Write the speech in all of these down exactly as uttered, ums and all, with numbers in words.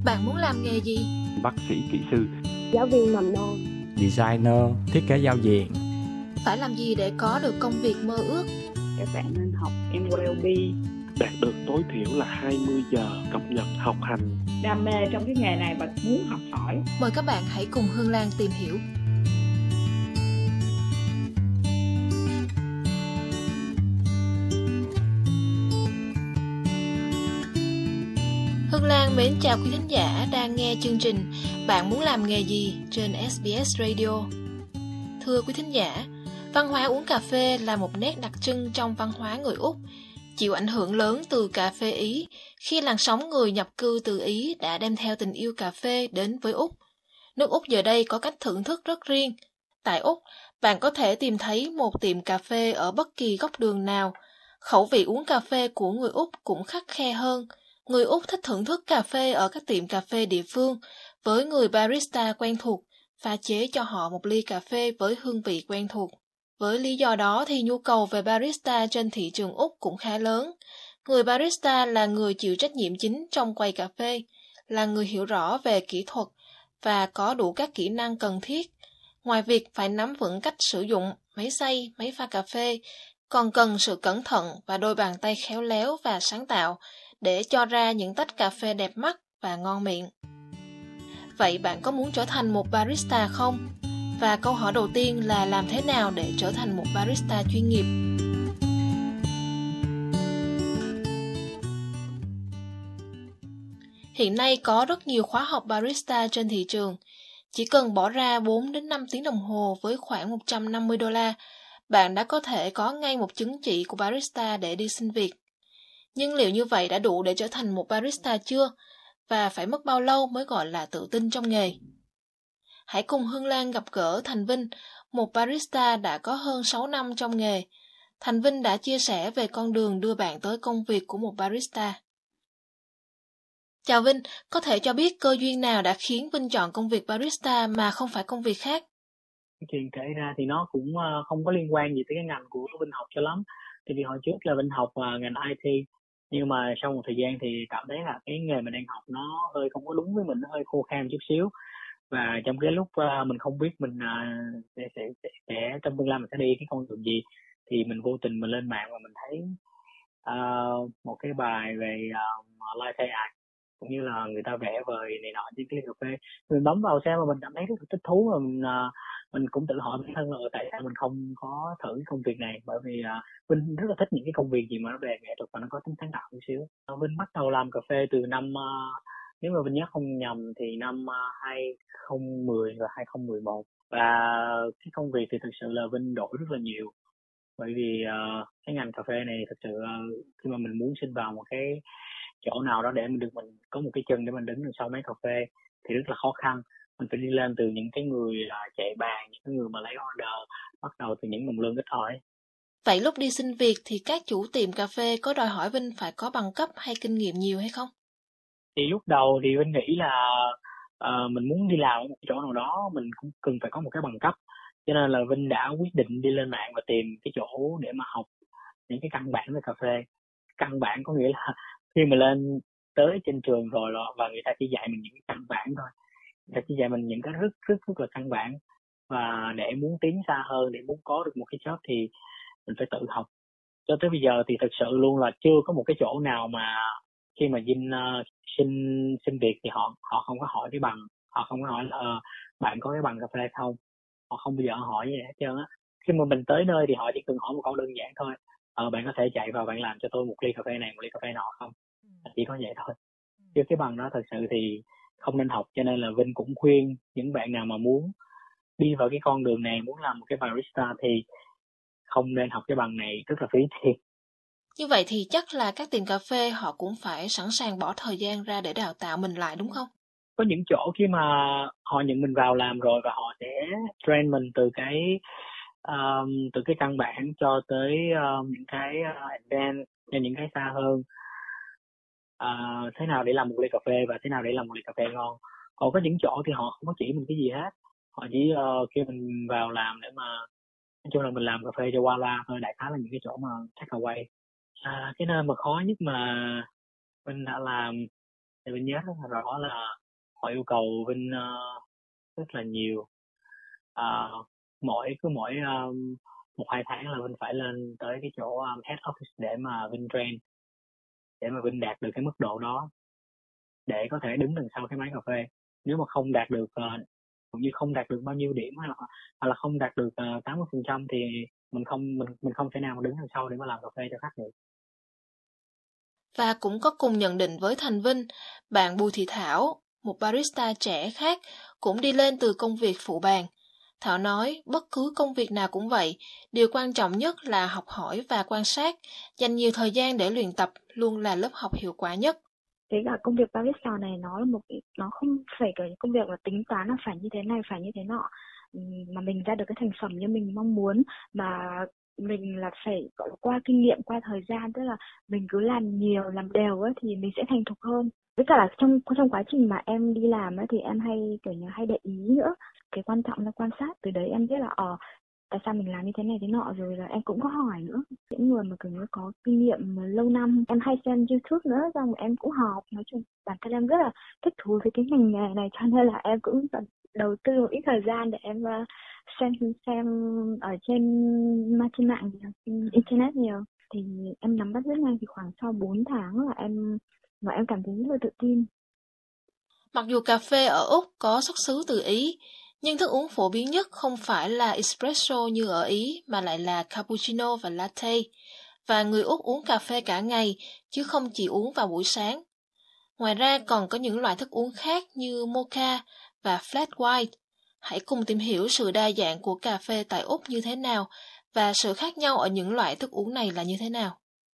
Bạn muốn làm nghề gì? Bác sĩ, kỹ sư, giáo viên mầm non, designer, thiết kế giao diện. Phải làm gì để có được công việc mơ ước? các bạn nên học en lờ pê, đạt được tối thiểu là hai mươi giờ cập nhật học hành. đam mê trong cái nghề này và muốn học hỏi. Mời các bạn hãy cùng Hương Lan tìm hiểu. Hương Lan mến chào quý thính giả đang nghe chương trình Bạn muốn làm nghề gì trên ét bê ét Radio. Thưa quý thính giả, văn hóa uống cà phê là một nét đặc trưng trong văn hóa người Úc, chịu ảnh hưởng lớn từ cà phê Ý khi làn sóng người nhập cư từ Ý đã đem theo tình yêu cà phê đến với Úc. Nước Úc giờ đây có cách thưởng thức rất riêng. Tại Úc, bạn có thể tìm thấy một tiệm cà phê ở bất kỳ góc đường nào. Khẩu vị uống cà phê của người Úc cũng khắt khe hơn. Người Úc thích thưởng thức cà phê ở các tiệm cà phê địa phương, với người barista quen thuộc, pha chế cho họ một ly cà phê với hương vị quen thuộc. Với lý do đó thì nhu cầu về barista trên thị trường Úc cũng khá lớn. Người barista là người chịu trách nhiệm chính trong quầy cà phê, là người hiểu rõ về kỹ thuật và có đủ các kỹ năng cần thiết. Ngoài việc phải nắm vững cách sử dụng máy xay, máy pha cà phê, còn cần sự cẩn thận và đôi bàn tay khéo léo và sáng tạo để cho ra những tách cà phê đẹp mắt và ngon miệng. Vậy bạn có muốn trở thành một barista không? Và câu hỏi đầu tiên là làm thế nào để trở thành một barista chuyên nghiệp? Hiện nay có rất nhiều khóa học barista trên thị trường. Chỉ cần bỏ ra bốn đến năm tiếng đồng hồ với khoảng một trăm năm mươi đô la, bạn đã có thể có ngay một chứng chỉ của barista để đi xin việc. Nhưng liệu như vậy đã đủ để trở thành một barista chưa? Và phải mất bao lâu mới gọi là tự tin trong nghề? Hãy cùng Hương Lan gặp gỡ Thành Vinh, một barista đã có hơn sáu năm trong nghề. Thành Vinh đã chia sẻ về con đường đưa bạn tới công việc của một barista. Chào Vinh, có thể cho biết cơ duyên nào đã khiến Vinh chọn công việc barista mà không phải công việc khác? Cái chuyện kể ra thì nó cũng không có liên quan gì tới cái ngành của Vinh học cho lắm. Thì vì hồi trước là Vinh học ngành i tê, nhưng mà sau một thời gian thì cảm thấy là cái nghề mình đang học nó hơi không có đúng với mình, nó hơi khô khan chút xíu. Và trong cái lúc uh, mình không biết mình uh, sẽ, sẽ, sẽ, sẽ trong tương lai mình sẽ đi cái con đường gì, thì mình vô tình mình lên mạng và mình thấy uh, một cái bài về uh, life art, cũng như là người ta vẽ vời này nọ trên cái ly cà phê. Mình bấm vào xem và mình cảm thấy rất là thích thú, và mình, uh, mình cũng tự hỏi bản thân là tại sao mình không có thử cái công việc này, bởi vì uh, Vinh rất là thích những cái công việc gì mà nó về nghệ thuật và nó có tính sáng tạo một xíu. uh, Vinh bắt đầu làm cà phê từ năm uh, nếu mà Vinh nhớ không nhầm thì năm hai không một không và hai không một một, và cái công việc thì thực sự là Vinh đổi rất là nhiều, bởi vì uh, cái ngành cà phê này thực sự uh, khi mà mình muốn xin vào một cái chỗ nào đó để mình được mình có một cái chân để mình đứng sau máy cà phê thì rất là khó khăn. Mình phải đi lên từ những cái người uh, chạy bàn, những cái người mà lấy order, bắt đầu từ những đồng lương ít ỏi. Vậy lúc đi xin việc thì các chủ tiệm cà phê có đòi hỏi Vinh phải có bằng cấp hay kinh nghiệm nhiều hay không? Thì lúc đầu thì Vinh nghĩ là uh, mình muốn đi làm ở một chỗ nào đó mình cũng cần phải có một cái bằng cấp, cho nên là Vinh đã quyết định đi lên mạng và tìm cái chỗ để mà học những cái căn bản về cà phê. Căn bản có nghĩa là khi mà lên tới trên trường rồi và người ta chỉ dạy mình những cái căn bản thôi, người ta chỉ dạy mình những cái rất rất rất là căn bản, và để muốn tiến xa hơn, để muốn có được một cái job thì mình phải tự học. Cho tới bây giờ thì thực sự luôn là chưa có một cái chỗ nào mà khi mà Vinh uh, xin xin việc thì họ họ không có hỏi cái bằng, họ không có hỏi là uh, bạn có cái bằng cà phê không, họ không bao giờ hỏi gì hết trơn á. Khi mà mình tới nơi thì họ chỉ cần hỏi một câu đơn giản thôi, uh, bạn có thể chạy vào bạn làm cho tôi một ly cà phê này, một ly cà phê nọ không, chỉ có vậy thôi. Chứ cái bằng đó thật sự thì không nên học. Cho nên là Vinh cũng khuyên những bạn nào mà muốn đi vào cái con đường này, muốn làm một cái barista thì không nên học cái bằng này, rất là phí tiền. Như vậy thì chắc là các tiệm cà phê họ cũng phải sẵn sàng bỏ thời gian ra để đào tạo mình lại đúng không? Có những chỗ khi mà họ nhận mình vào làm rồi và họ sẽ train mình từ cái um, từ cái căn bản cho tới um, những cái uh, advanced, những cái xa hơn. Uh, thế nào để làm một ly cà phê và thế nào để làm một ly cà phê ngon. Còn có những chỗ thì họ không có chỉ mình cái gì hết, họ chỉ uh, kêu mình vào làm để mà nói chung là mình làm cà phê cho qua loa thôi, đại khái là những cái chỗ mà take away. À, cái nơi mà khó nhất mà mình đã làm Thì Vinh nhớ rất là rõ là họ yêu cầu Vinh uh, rất là nhiều. Uh, mỗi cứ mỗi um, một hai tháng là Vinh phải lên tới cái chỗ um, head office để mà Vinh train, để mà Vinh đạt được cái mức độ đó để có thể đứng đằng sau cái máy cà phê. Nếu mà không đạt được uh, cũng như không đạt được bao nhiêu điểm hay là, hay là không đạt được uh, tám mươi phần trăm thì mình không mình mình không thể nào mà đứng đằng sau để mà làm cà phê cho khách được. Và cũng có cùng nhận định với Thành Vinh, bạn Bùi Thị Thảo, một barista trẻ khác, cũng đi lên từ công việc phụ bàn. Thảo nói, bất cứ công việc nào cũng vậy, điều quan trọng nhất là học hỏi và quan sát, dành nhiều thời gian để luyện tập luôn là lớp học hiệu quả nhất. Thế cả công việc barista này nó là một nó không phải cái công việc là tính toán là phải như thế này, phải như thế nọ, mà mình ra được cái thành phẩm như mình mong muốn, mà mình là phải gọi là qua kinh nghiệm, qua thời gian, tức là mình cứ làm nhiều, làm đều ấy, thì mình sẽ thành thục hơn. Với cả là trong trong quá trình mà em đi làm ấy, thì em hay kiểu như hay để ý nữa. Cái quan trọng là quan sát, từ đấy em biết là ờ tại sao mình làm như thế này thế nọ, rồi là em cũng có hỏi nữa. Những người mà kiểu như có kinh nghiệm mà lâu năm, em hay xem YouTube nữa, xong rồi em cũng học. Nói chung bản thân em rất là thích thú với cái ngành nghề này, cho nên là em cũng đầu tư một ít thời gian để em uh, xem xem ở trên trên mạng, internet nhiều, thì em nắm bắt rất nhanh. Thì khoảng sau bốn tháng là em và em cảm thấy rất là tự tin. Mặc dù cà phê ở Úc có xuất xứ từ Ý, nhưng thức uống phổ biến nhất không phải là espresso như ở Ý mà lại là cappuccino và latte. Và người Úc uống cà phê cả ngày chứ không chỉ uống vào buổi sáng. Ngoài ra còn có những loại thức uống khác như mocha và flat white. Hãy cùng tìm hiểu sự đa dạng của cà phê tại Úc như thế nào và sự khác nhau ở những loại thức uống này là như thế nào.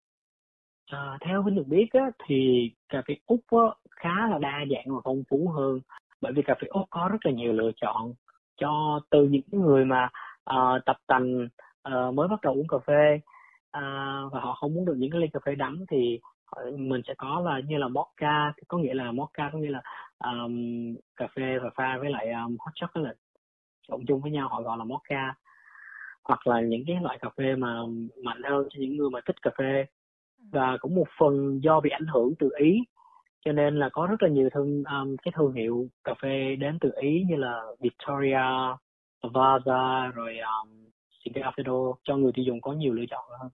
À, theo Vinh được biết á, thì cà phê Úc á, khá là đa dạng và phong phú hơn, bởi vì cà phê Úc có rất là nhiều lựa chọn cho từ những người mà uh, tập tành uh, mới bắt đầu uống cà phê uh, và họ không muốn được những cái ly cà phê đắng, thì mình sẽ có là như là mocha, có nghĩa là mocha có nghĩa là um, cà phê và pha với lại um, hot chocolate trộn chung với nhau, họ gọi là mocha. Hoặc là những cái loại cà phê mà mạnh hơn cho những người mà thích cà phê. Và cũng một phần do bị ảnh hưởng từ Ý, cho nên là có rất là nhiều thương um, cái thương hiệu cà phê đến từ Ý như là Victoria, Lavazza, rồi um, Sigafredo, cho người tiêu dùng có nhiều lựa chọn hơn.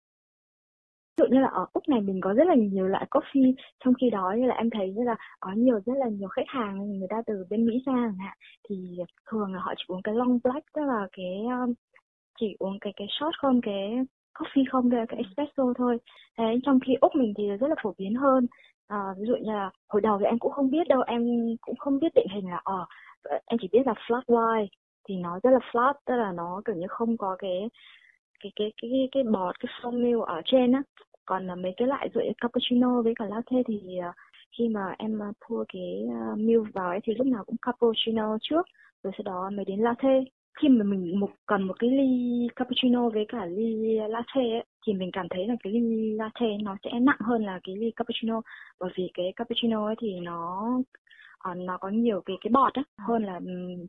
Ví dụ như là ở Úc này mình có rất là nhiều loại coffee, trong khi đó như là em thấy như là có nhiều rất là nhiều khách hàng người ta từ bên Mỹ ra chẳng hạn, thì thường là họ chỉ uống cái long black, tức là cái um, chỉ uống cái cái shot không, cái coffee không, cái, cái espresso thôi. Thế trong khi Úc mình thì rất là phổ biến hơn. À, ví dụ như là hồi đầu thì em cũng không biết đâu, em cũng không biết định hình là ờ uh, em chỉ biết là flat white thì nó rất là flat, tức là nó kiểu như không có cái cái cái cái cái, cái bọt, cái foam milk ở trên á. Còn là mấy cái loại rượu cappuccino với cả latte thì uh, khi mà em uh, pour cái uh, milk vào ấy thì lúc nào cũng cappuccino trước, rồi sau đó mới đến latte. Khi mà mình một cần một cái ly cappuccino với cả ly latte ấy, thì mình cảm thấy là cái ly latte nó sẽ nặng hơn là cái ly cappuccino, bởi vì cái cappuccino ấy thì nó uh, nó có nhiều cái cái bọt á hơn là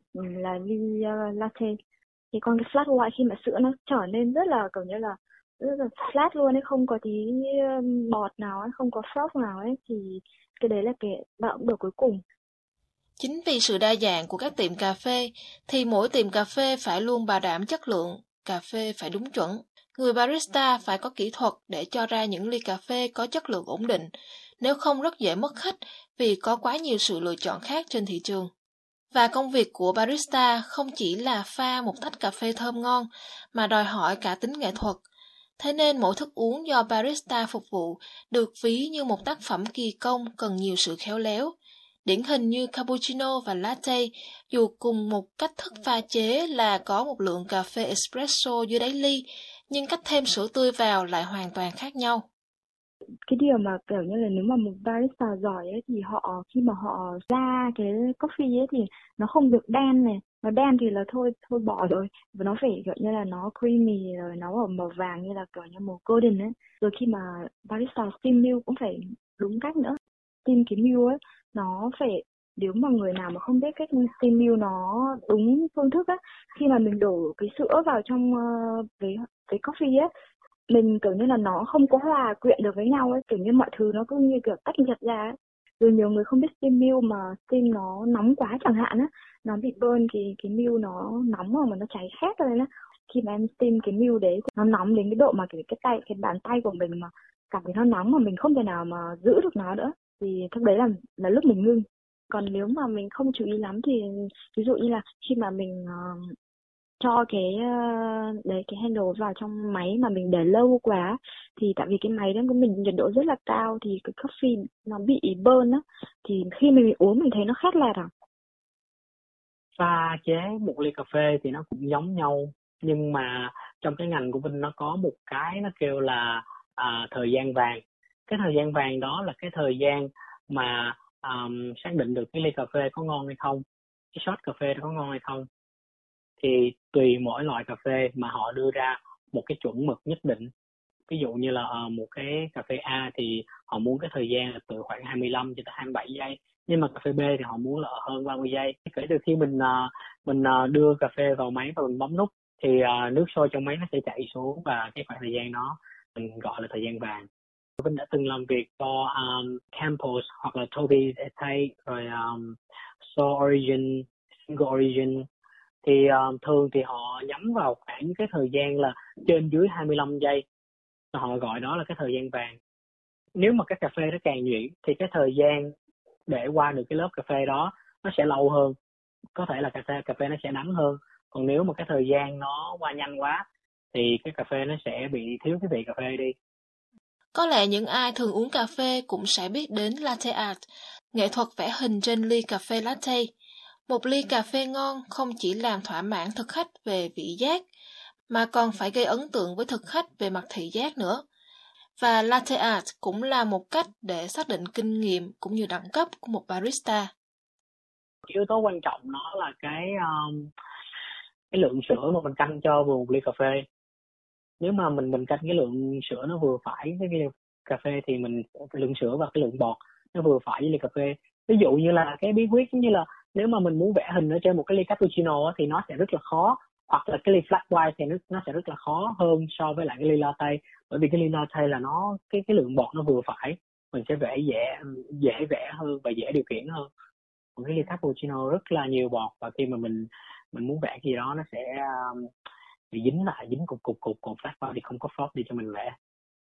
là ly uh, latte. Thì còn cái flat white khi mà sữa nó trở nên rất là kiểu như là rất là flat luôn ấy, không có tí bọt nào ấy, không có froth nào ấy, thì cái đấy là cái động được cuối cùng. Chính vì sự đa dạng của các tiệm cà phê, thì mỗi tiệm cà phê phải luôn bảo đảm chất lượng, cà phê phải đúng chuẩn. Người barista phải có kỹ thuật để cho ra những ly cà phê có chất lượng ổn định, nếu không rất dễ mất khách vì có quá nhiều sự lựa chọn khác trên thị trường. Và công việc của barista không chỉ là pha một tách cà phê thơm ngon, mà đòi hỏi cả tính nghệ thuật. Thế nên mỗi thức uống do barista phục vụ được ví như một tác phẩm kỳ công cần nhiều sự khéo léo. Điển hình như cappuccino và latte, dù cùng một cách thức pha chế là có một lượng cà phê espresso dưới đáy ly, nhưng cách thêm sữa tươi vào lại hoàn toàn khác nhau. Cái điều mà kiểu như là nếu mà một barista giỏi ấy, thì họ khi mà họ ra cái coffee ấy thì nó không được đen này, nó đen thì là thôi thôi bỏ rồi, và nó phải kiểu như là nó creamy, rồi nó ở màu vàng như là kiểu như màu golden ấy. Rồi khi mà barista steam milk cũng phải đúng cách nữa, steam cái milk ấy nó phải, nếu mà người nào mà không biết cách steam milk nó đúng phương thức á, khi mà mình đổ cái sữa vào trong uh, cái cái coffee ấy, mình kiểu như là nó không có hòa quyện được với nhau ấy, kiểu như mọi thứ nó cứ như kiểu tách biệt ra ấy. Rồi nhiều người không biết steam milk mà steam nó nóng quá chẳng hạn á, nó bị burn cái cái milk nó nóng rồi mà nó cháy khét lên á. Khi mà em steam cái milk đấy nó nóng đến cái độ mà cái cái tay cái bàn tay của mình mà cảm thấy nó nóng mà mình không thể nào mà giữ được nó nữa, thì lúc đấy là là lúc mình ngưng. Còn nếu mà mình không chú ý lắm thì ví dụ như là khi mà mình uh, cho cái uh, đấy cái handle vào trong máy mà mình để lâu quá, thì tại vì cái máy đó của mình nhiệt độ rất là cao thì cái coffee nó bị burn á, thì khi mình uống mình thấy nó khét lẹt à. Pha chế một ly cà phê thì nó cũng giống nhau, nhưng mà trong cái ngành của Vinh nó có một cái nó kêu là à, thời gian vàng. Cái thời gian vàng đó là cái thời gian mà um, xác định được cái ly cà phê có ngon hay không, cái shot cà phê đó có ngon hay không. Thì tùy mỗi loại cà phê mà họ đưa ra một cái chuẩn mực nhất định. Ví dụ như là uh, một cái cà phê A thì họ muốn cái thời gian là từ khoảng hai mươi lăm cho tới hai mươi bảy giây, nhưng mà cà phê B thì họ muốn là hơn ba mươi giây. Kể từ khi mình uh, mình uh, đưa cà phê vào máy và mình bấm nút thì uh, nước sôi trong máy nó sẽ chạy xuống, và cái khoảng thời gian đó mình gọi là thời gian vàng. Vinh đã từng làm việc cho um, Campos hoặc là Toby's Estate, rồi um, Soul Origin, Single Origin. Thì uh, thường thì họ nhắm vào khoảng cái thời gian là trên dưới hai mươi lăm giây. Họ gọi đó là cái thời gian vàng. Nếu mà cái cà phê nó càng nhuyễn thì cái thời gian để qua được cái lớp cà phê đó nó sẽ lâu hơn. Có thể là cà phê, cà phê nó sẽ đắng hơn. Còn nếu mà cái thời gian nó qua nhanh quá thì cái cà phê nó sẽ bị thiếu cái vị cà phê đi. Có lẽ những ai thường uống cà phê cũng sẽ biết đến latte art, nghệ thuật vẽ hình trên ly cà phê latte. Một ly cà phê ngon không chỉ làm thỏa mãn thực khách về vị giác, mà còn phải gây ấn tượng với thực khách về mặt thị giác nữa. Và latte art cũng là một cách để xác định kinh nghiệm cũng như đẳng cấp của một barista. Yếu tố quan trọng nó là cái um, cái lượng sữa mà mình canh cho vừa một ly cà phê. Nếu mà mình mình canh cái lượng sữa nó vừa phải với cái ly cà phê thì mình lượng sữa và cái lượng bọt nó vừa phải với ly cà phê. Ví dụ như là cái bí quyết như là nếu mà mình muốn vẽ hình ở trên một cái ly cappuccino thì nó sẽ rất là khó, hoặc là cái ly flat white thì nó, nó sẽ rất là khó hơn so với lại cái ly latte, bởi vì cái ly latte là nó cái cái lượng bọt nó vừa phải, mình sẽ vẽ dễ dễ vẽ hơn và dễ điều khiển hơn. Còn cái ly cappuccino rất là nhiều bọt, và khi mà mình mình muốn vẽ gì đó nó sẽ um, bị dính lại, dính cục cục cục cục flat white thì không có flop đi cho mình vẽ.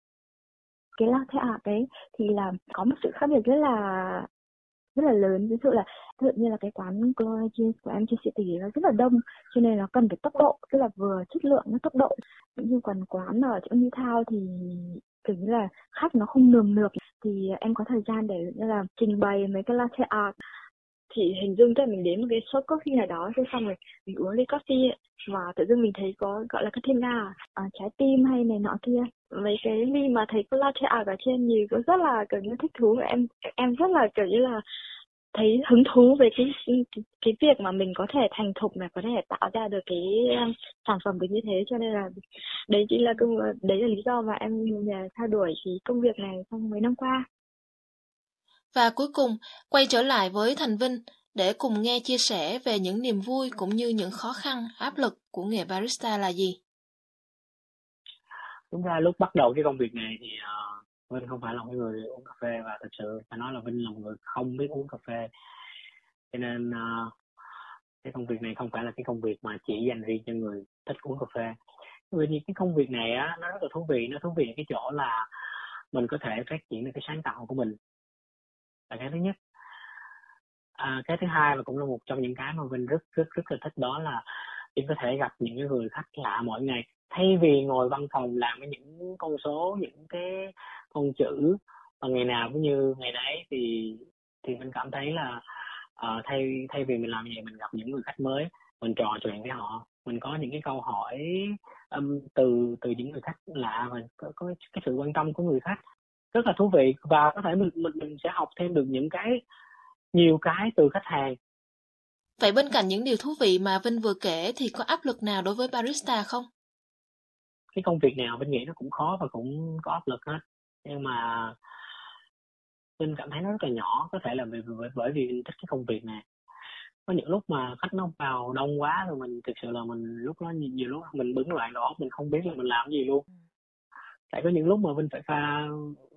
Cái latte art đấy thì là có một sự khác biệt rất là rất là lớn. Ví dụ là ví dụ như là cái quán Gloria Jeans của em trên City nó rất là đông, cho nên nó cần phải tốc độ, tức là vừa chất lượng nó tốc độ. Nhưng còn quán ở chỗ New Town thì kiểu như là khách nó không nườm nượp, thì em có thời gian để như là trình bày mấy cái latte art. Thì hình dung tới mình đến một cái shop coffee nào đó, rồi xong rồi mình uống ly coffee ấy, và tự dưng mình thấy có gọi là cái thêm à, à trái tim hay này nọ kia, mấy cái ly mà thấy có latte art ở trên nhìn cũng rất là kiểu như thích thú. Em em rất là kiểu như là thấy hứng thú về cái cái, cái việc mà mình có thể thành thục này, có thể tạo ra được cái um, sản phẩm được như thế. Cho nên là đấy chính là công đấy là lý do mà em theo đuổi cái công việc này trong mấy năm qua. Và cuối cùng, quay trở lại với Thành Vinh để cùng nghe chia sẻ về những niềm vui cũng như những khó khăn, áp lực của nghề barista là gì. Đúng ra lúc bắt đầu cái công việc này thì uh, Vinh không phải là một người uống cà phê, và thật sự phải nói là Vinh là một người không biết uống cà phê. Cho nên uh, cái công việc này không phải là cái công việc mà chỉ dành riêng cho người thích uống cà phê. Vì cái công việc này á, nó rất là thú vị. Nó thú vị ở cái chỗ là mình có thể phát triển được cái sáng tạo của mình, là cái thứ nhất. À, cái thứ hai và cũng là một trong những cái mà Vinh rất rất rất là thích, đó là Vinh có thể gặp những cái người khách lạ mỗi ngày. Thay vì ngồi văn phòng làm với những con số, những cái con chữ và ngày nào cũng như ngày đấy, thì thì mình cảm thấy là uh, thay thay vì mình làm gì mình gặp những người khách mới, mình trò chuyện với họ, mình có những cái câu hỏi um, từ từ những người khách lạ, và có, có cái sự quan tâm của người khách rất là thú vị, và có thể mình mình mình sẽ học thêm được những cái nhiều cái từ khách hàng. Vậy bên cạnh những điều thú vị mà Vinh vừa kể thì có áp lực nào đối với barista không? Cái công việc nào Vinh nghĩ nó cũng khó và cũng có áp lực hết, nhưng mà Vinh cảm thấy nó rất là nhỏ. Có thể là vì, bởi, bởi vì Vinh thích cái công việc này. Có những lúc mà khách nó vào đông quá rồi mình thực sự là mình lúc đó nhiều lúc mình bấn loạn đầu óc, mình không biết là mình làm gì luôn. Tại có những lúc mà Vinh phải pha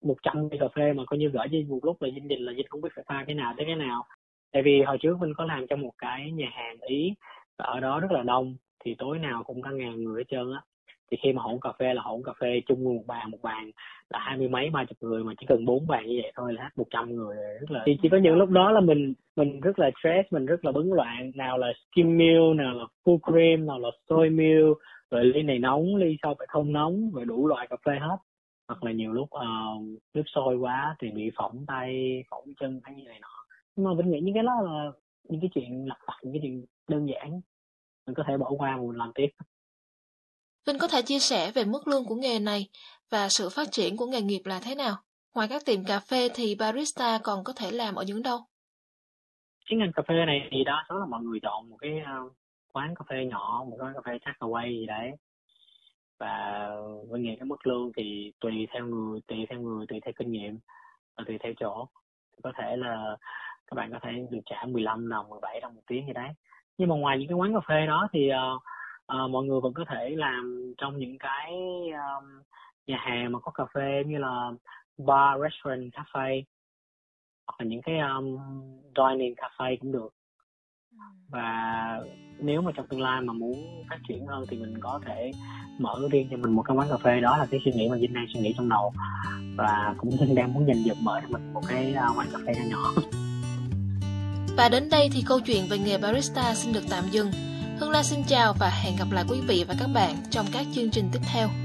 một trăm ly cà phê mà coi như gửi cho một lúc là Vinh định là Vinh không biết phải pha cái nào tới cái nào. Tại vì hồi trước Vinh có làm trong một cái nhà hàng Ý và ở đó rất là đông, thì tối nào cũng cả ngàn người hết trơn á. Thì khi mà hỗn cà phê là hỗn cà phê chung một bàn, một bàn là hai mươi mấy ba chục người, mà chỉ cần bốn bàn như vậy thôi là hết một trăm người rồi. Rất là thì chỉ có những lúc đó là mình mình rất là stress, mình rất là bấn loạn, nào là skim milk, nào là full cream, nào là soy milk, rồi ly này nóng, ly sau phải không nóng, rồi đủ loại cà phê hết. Hoặc là nhiều lúc uh, nước sôi quá thì bị phỏng tay, phỏng chân hay như này nọ. Nhưng mà Vinh nghĩ những cái đó là những cái chuyện lặt vặt, những cái chuyện đơn giản mình có thể bỏ qua mà mình làm tiếp. Vinh có thể chia sẻ về mức lương của nghề này và sự phát triển của nghề nghiệp là thế nào? Ngoài các tiệm cà phê thì barista còn có thể làm ở những đâu? Cái ngành cà phê này thì đa số là mọi người chọn một cái uh, quán cà phê nhỏ, một quán cà phê takeaway gì đấy. Và với nghề cái mức lương thì tùy theo người, tùy theo người, tùy theo kinh nghiệm và tùy theo chỗ. Có thể là các bạn có thể được trả mười lăm đồng, mười bảy đồng một tiếng gì đấy. Nhưng mà ngoài những cái quán cà phê đó thì uh, uh, mọi người vẫn có thể làm trong những cái um, nhà hàng mà có cà phê như là bar, restaurant, cafe, hoặc là những cái um, dining cafe cũng được. Và nếu mà trong tương lai mà muốn phát triển hơn thì mình có thể mở riêng cho mình một cái quán cà phê. Đó là cái suy nghĩ mà Vinh đang suy nghĩ trong đầu, và cũng đang muốn dành dụm mở cho mình một cái uh, quán cà phê nhỏ nhỏ. Và đến đây thì câu chuyện về nghề barista xin được tạm dừng. Hương Lan xin chào và hẹn gặp lại quý vị và các bạn trong các chương trình tiếp theo.